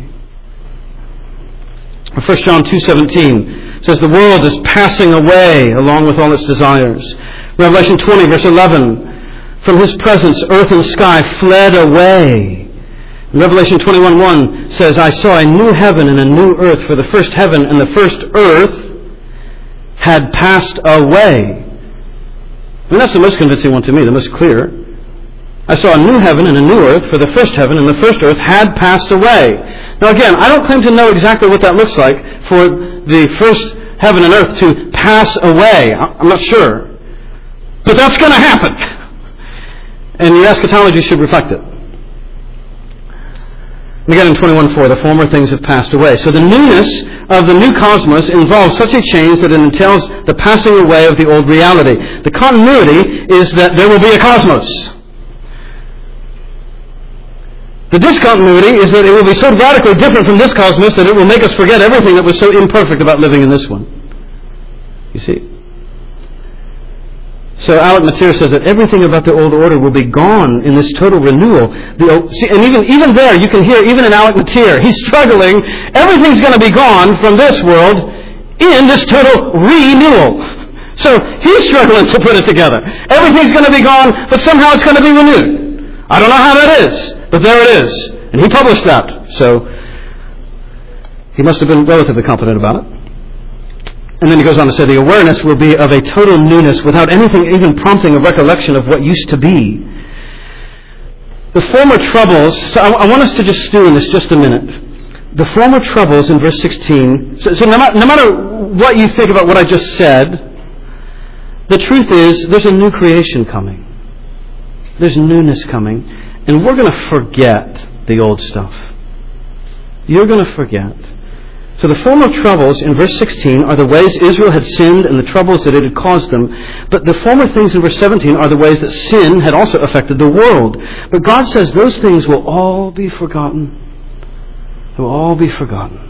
1 John 2:17 says the world is passing away along with all its desires. Revelation 20 verse 11, from His presence earth and sky fled away. Revelation 21:1 says, I saw a new heaven and a new earth, for the first heaven and the first earth had passed away. And that's the most convincing one to me, the most clear. I saw a new heaven and a new earth, for the first heaven and the first earth had passed away. Now again, I don't claim to know exactly what that looks like for the first heaven and earth to pass away. I'm not sure. But that's going to happen. And your eschatology should reflect it. And again in 21:4, the former things have passed away. So the newness of the new cosmos involves such a change that it entails the passing away of the old reality. The continuity is that there will be a cosmos. The discontinuity is that it will be so radically different from this cosmos that it will make us forget everything that was so imperfect about living in this one. You see? So Alec Motyer says that everything about the old order will be gone in this total renewal. And even there, you can hear, even in Alec Motyer, he's struggling. Everything's going to be gone from this world in this total renewal. So he's struggling to put it together. Everything's going to be gone, but somehow it's going to be renewed. I don't know how that is, but there it is. And he published that. So he must have been relatively confident about it. And then he goes on to say the awareness will be of a total newness without anything even prompting a recollection of what used to be. The former troubles, so I want us to just stew in this just a minute. The former troubles in verse 16, so no matter what you think about what I just said, the truth is there's a new creation coming. There's newness coming. And we're going to forget the old stuff. You're going to forget. So the former troubles in verse 16 are the ways Israel had sinned and the troubles that it had caused them. But the former things in verse 17 are the ways that sin had also affected the world. But God says those things will all be forgotten. They will all be forgotten.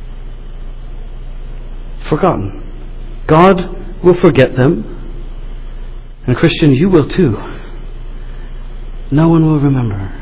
Forgotten. God will forget them. And Christian, you will too. No one will remember.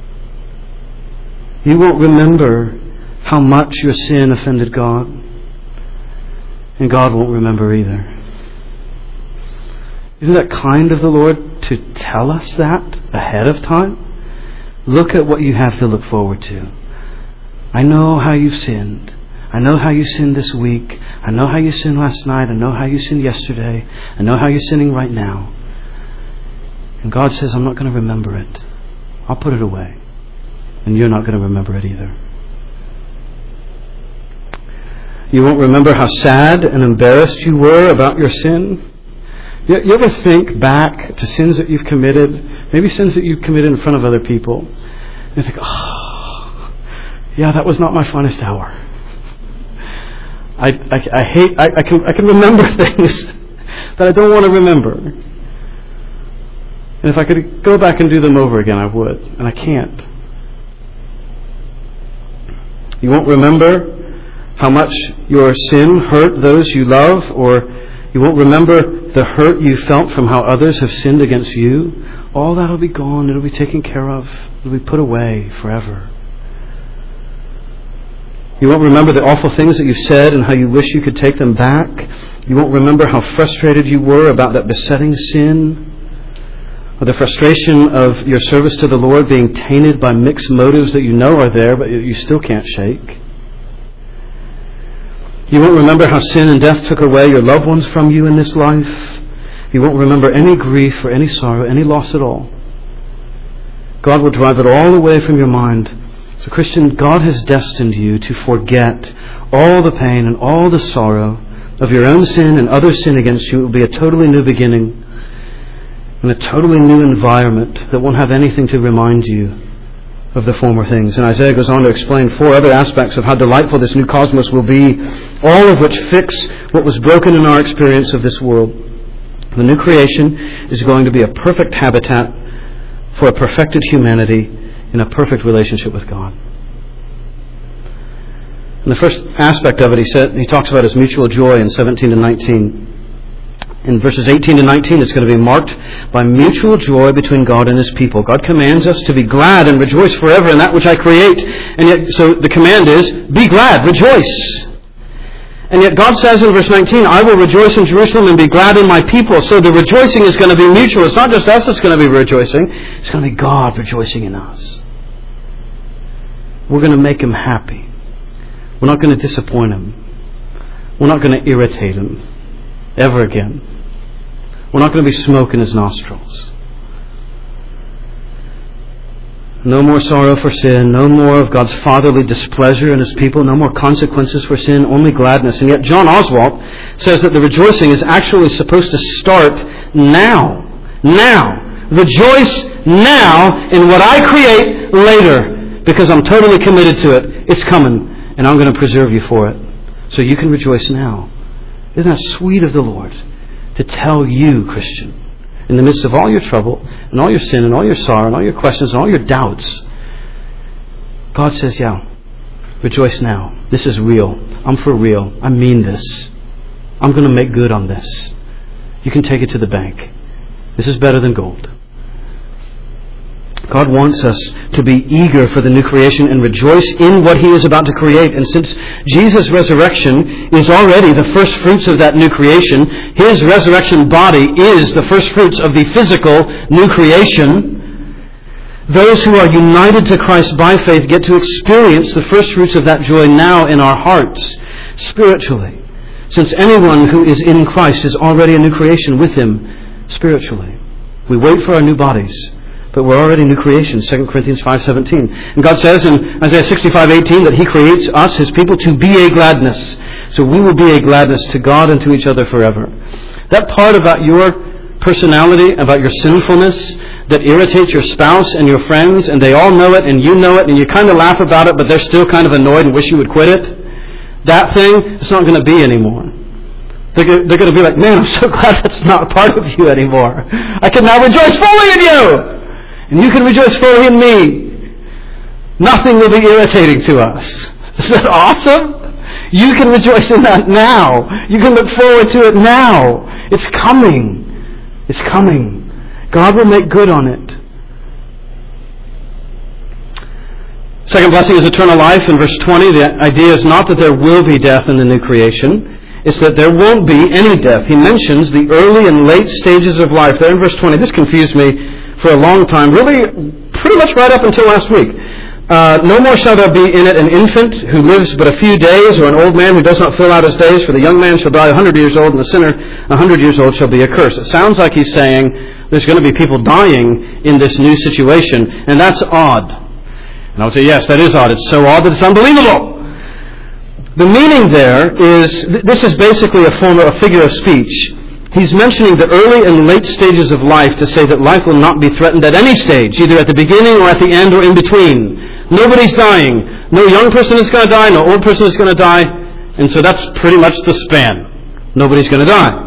You won't remember how much your sin offended God. And God won't remember either. Isn't that kind of the Lord to tell us that ahead of time? Look at what you have to look forward to. I know how you've sinned. I know how you sinned this week. I know how you sinned last night. I know how you sinned yesterday. I know how you're sinning right now. And God says, I'm not going to remember it. I'll put it away. And you're not going to remember it either. You won't remember how sad and embarrassed you were about your sin. You ever think back to sins that you've committed, maybe sins that you've committed in front of other people, and you think, oh, yeah, that was not my finest hour. I can remember things that I don't want to remember. And if I could go back and do them over again, I would. And I can't. You won't remember how much your sin hurt those you love, or you won't remember the hurt you felt from how others have sinned against you. All that will be gone. It'll be taken care of. It'll be put away forever. You won't remember the awful things that you've said and how you wish you could take them back. You won't remember how frustrated you were about that besetting sin, or the frustration of your service to the Lord being tainted by mixed motives that you know are there, but you still can't shake. You won't remember how sin and death took away your loved ones from you in this life. You won't remember any grief or any sorrow, any loss at all. God will drive it all away from your mind. So Christian, God has destined you to forget all the pain and all the sorrow of your own sin and other sin against you. It will be a totally new beginning and a totally new environment that won't have anything to remind you of the former things. And Isaiah goes on to explain 4 other aspects of how delightful this new cosmos will be, all of which fix what was broken in our experience of this world. The new creation is going to be a perfect habitat for a perfected humanity in a perfect relationship with God. And the first aspect of it, he talks about his mutual joy in 17 to 19. In verses 18 to 19, it's going to be marked by mutual joy between God and His people. God commands us to be glad and rejoice forever in that which I create. And yet, so the command is, be glad, rejoice. And yet God says in verse 19, I will rejoice in Jerusalem and be glad in my people. So the rejoicing is going to be mutual. It's not just us that's going to be rejoicing. It's going to be God rejoicing in us. We're going to make Him happy. We're not going to disappoint Him. We're not going to irritate Him ever again. We're not going to be smoke in His nostrils. No more sorrow for sin, no more of God's fatherly displeasure in His people, no more consequences for sin, only gladness. And yet John Oswalt says that the rejoicing is actually supposed to start now. Now. Rejoice now in what I create later, because I'm totally committed to it. It's coming, and I'm going to preserve you for it. So you can rejoice now. Isn't that sweet of the Lord to tell you, Christian, in the midst of all your trouble and all your sin and all your sorrow and all your questions and all your doubts, God says, yeah, rejoice now. This is real. I'm for real. I mean this. I'm going to make good on this. You can take it to the bank. This is better than gold. God wants us to be eager for the new creation and rejoice in what He is about to create. And since Jesus' resurrection is already the first fruits of that new creation, His resurrection body is the first fruits of the physical new creation, those who are united to Christ by faith get to experience the first fruits of that joy now in our hearts, spiritually. Since anyone who is in Christ is already a new creation with Him spiritually. We wait for our new bodies, but we're already new creation, 2 Corinthians 5:17. And God says in Isaiah 65:18 that He creates us, His people, to be a gladness. So we will be a gladness to God and to each other forever. That part about your personality, about your sinfulness, that irritates your spouse and your friends, and they all know it and you know it, and you kind of laugh about it, but they're still kind of annoyed and wish you would quit it. That thing, it's not going to be anymore. They're going to be like, man, I'm so glad that's not a part of you anymore. I can now rejoice fully in you! And you can rejoice fully in me. Nothing will be irritating to us. Is that awesome? You can rejoice in that now. You can look forward to it now. It's coming. It's coming. God will make good on it. Second blessing is eternal life. In verse 20, the idea is not that there will be death in the new creation. It's that there won't be any death. He mentions the early and late stages of life. There in verse 20, this confused me for a long time, really pretty much right up until last week. No more shall there be in it an infant who lives but a few days, or an old man who does not fill out his days, for the young man shall die 100 years old, and the sinner 100 years old shall be accursed. It sounds like he's saying there's going to be people dying in this new situation, and that's odd. And I would say, yes, that is odd. It's so odd that it's unbelievable. The meaning there is, this is basically a figure of speech. He's mentioning the early and late stages of life to say that life will not be threatened at any stage, either at the beginning or at the end or in between. Nobody's dying. No young person is going to die. No old person is going to die. And so that's pretty much the span. Nobody's going to die.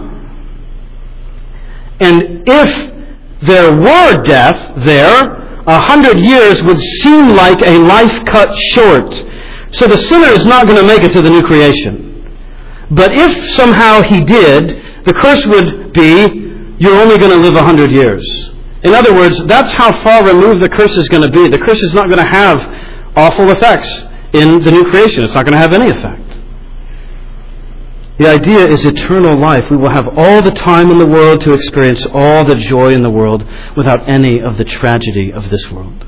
And if there were death there, 100 years would seem like a life cut short. So the sinner is not going to make it to the new creation. But if somehow he did, the curse would be, you're only going to live 100 years. In other words, that's how far removed the curse is going to be. The curse is not going to have awful effects in the new creation. It's not going to have any effect. The idea is eternal life. We will have all the time in the world to experience all the joy in the world without any of the tragedy of this world.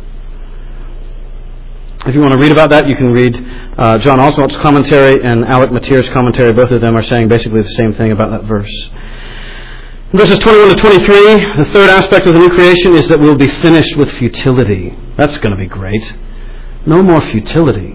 If you want to read about that, you can read John Oswalt's commentary and Alec Mateer's commentary. Both of them are saying basically the same thing about that verse. In verses 21 to 23, the third aspect of the new creation is that we'll be finished with futility. That's going to be great. No more futility.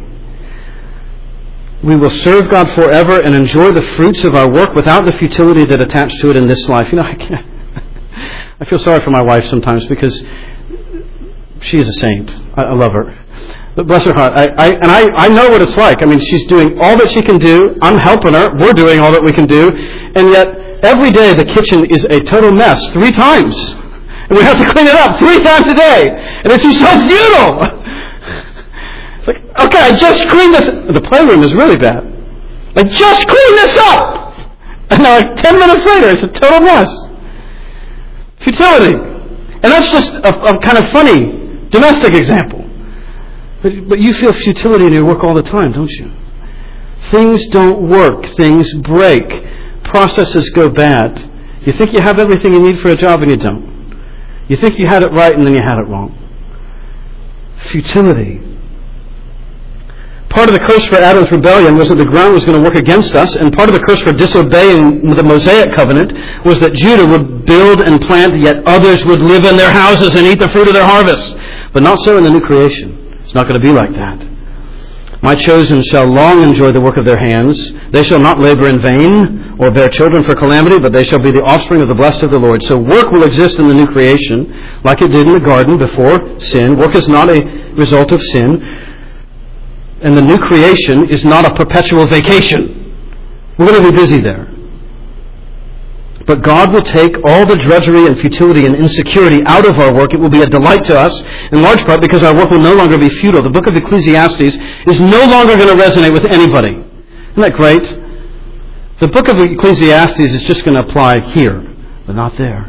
We will serve God forever and enjoy the fruits of our work without the futility that attached to it in this life. You know, I feel sorry for my wife sometimes because she is a saint. I love her. But bless her heart, I know what it's like. I mean, she's doing all that she can do. I'm helping her. We're doing all that we can do. And yet, every day the kitchen is a total mess 3 times. And we have to clean it up 3 times a day. And it's just so futile. It's like, okay, I just cleaned this. The playroom is really bad. I just cleaned this up. And now, like 10 minutes later, it's a total mess. Futility. And that's just a kind of funny domestic example. But you feel futility in your work all the time, don't you? Things don't work. Things break. Processes go bad. You think you have everything you need for a job and you don't. You think you had it right and then you had it wrong. Futility. Part of the curse for Adam's rebellion was that the ground was going to work against us, and part of the curse for disobeying the Mosaic covenant was that Judah would build and plant, yet others would live in their houses and eat the fruit of their harvest. But not so in the new creation. It's not going to be like that. My chosen shall long enjoy the work of their hands. They shall not labor in vain or bear children for calamity, but they shall be the offspring of the blessed of the Lord. So work will exist in the new creation like it did in the garden before sin. Work is not a result of sin. And the new creation is not a perpetual vacation. We're going to be busy there. But God will take all the drudgery and futility and insecurity out of our work. It will be a delight to us, in large part because our work will no longer be futile. The book of Ecclesiastes is no longer going to resonate with anybody. Isn't that great? The book of Ecclesiastes is just going to apply here, but not there.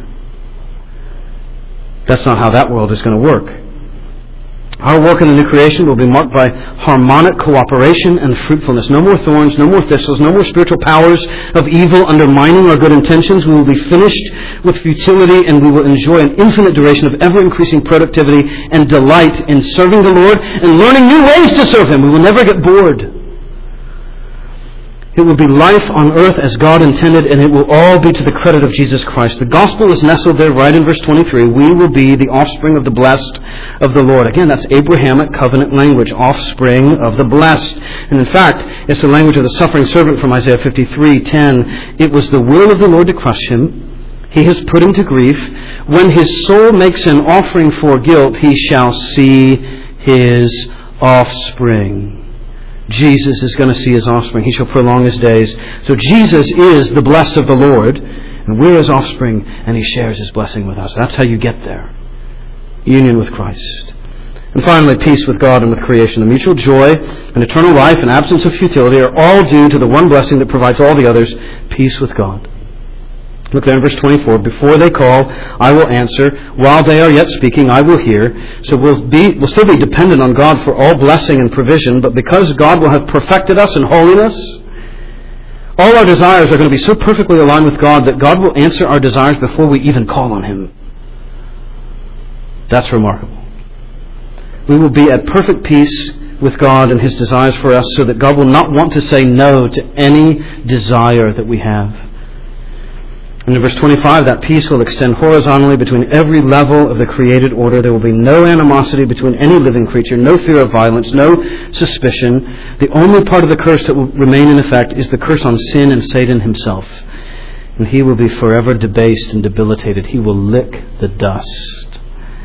That's not how that world is going to work. Our work in the new creation will be marked by harmonic cooperation and fruitfulness. No more thorns, no more thistles, no more spiritual powers of evil undermining our good intentions. We will be finished with futility, and we will enjoy an infinite duration of ever-increasing productivity and delight in serving the Lord and learning new ways to serve Him. We will never get bored. It will be life on earth as God intended, and it will all be to the credit of Jesus Christ. The gospel is nestled there right in verse 23. We will be the offspring of the blessed of the Lord. Again, that's Abrahamic covenant language, offspring of the blessed. And in fact, it's the language of the suffering servant from Isaiah 53:10. It was the will of the Lord to crush him. He has put him to grief. When his soul makes an offering for guilt, he shall see his offspring. Jesus is going to see his offspring. He shall prolong his days. So Jesus is the blessed of the Lord, and we're his offspring, and he shares his blessing with us. That's how you get there. Union with Christ. And finally, peace with God and with creation. The mutual joy and eternal life and absence of futility are all due to the one blessing that provides all the others, peace with God. Look there in verse 24. Before they call, I will answer. While they are yet speaking, I will hear. So we'll still be dependent on God for all blessing and provision, but because God will have perfected us in holiness, all our desires are going to be so perfectly aligned with God that God will answer our desires before we even call on Him. That's remarkable. We will be at perfect peace with God and His desires for us, so that God will not want to say no to any desire that we have. And in verse 25, that peace will extend horizontally between every level of the created order. There will be no animosity between any living creature, no fear of violence, no suspicion. The only part of the curse that will remain in effect is the curse on sin and Satan himself. And he will be forever debased and debilitated. He will lick the dust.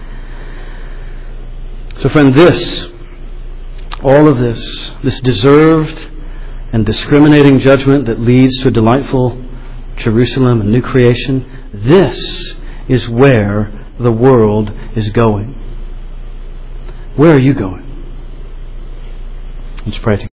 So friend, all of this deserved and discriminating judgment that leads to a delightful Jerusalem and new creation, this is where the world is going. Where are you going? Let's pray together.